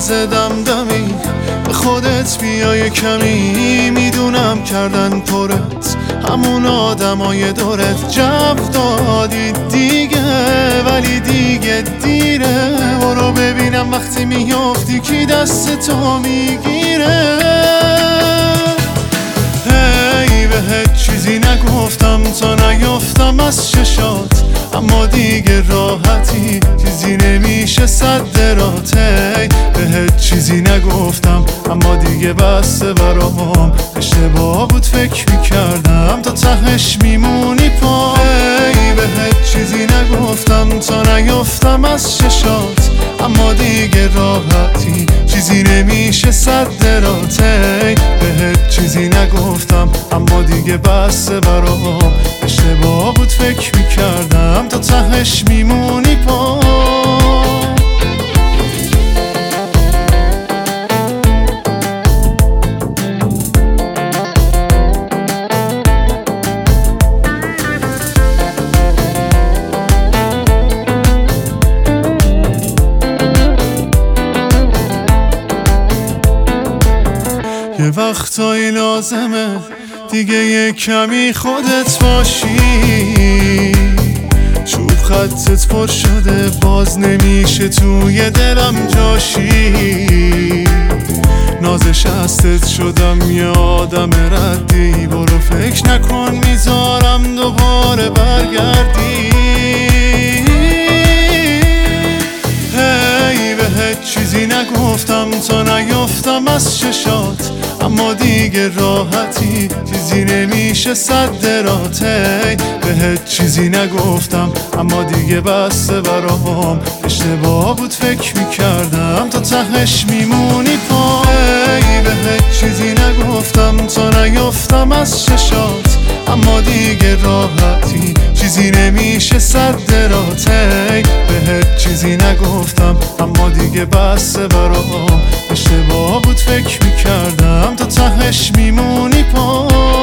ناز دمدمی به خودت بیای کمی، میدونم کردن پرت همون آدمای دورت جو دادی دیگه، ولی دیگه دیره. برو ببینم وقتی میافتی کی دست تو میگیره. هی بهت چیزی نگفتم تا نیافتم از چشات، اما دیگه راحتی چیزی نمیشه صد رات. هی بهت چیزی نگفتم اما دیگه بسته برام، اشتباه بود فکر میکردم تا تهش میمونی پا. هی بهت چیزی نگفتم تا نیافتم از چشات، اما دیگه راحتی چیزی نمیشه صد رات. هی بهت چیزی نگفتم اما دیگه بسته برام، اشتباه بود فکر میکردم تا تهش میمونی پا. یه وقتایی لازمه دیگه یه کمی خودت باشی، چوب خطت پر شده باز نمیشه توی دلم جاشی. نازش هستت شدم یه آدم ردی، برو فکر نکن میذارم دوباره برگردی. هی بهت چیزی نگفتم تا نیافتم از چشات، اما دیگه راحتی چیزی نمیشه صد رات. هی بهت چیزی نگفتم اما دیگه بسته برام، اشتباه بود فکر میکردم تا تهش میمونی پا. هی بهت چیزی نگفتم تا نیافتم از چشات، اما دیگه راحتی چیزی نمیشه صد رات. هی بهت چیزی نگفتم اما دیگه بسته برام، اشتباه بود فکر میکردم تا تهش میمونی پا.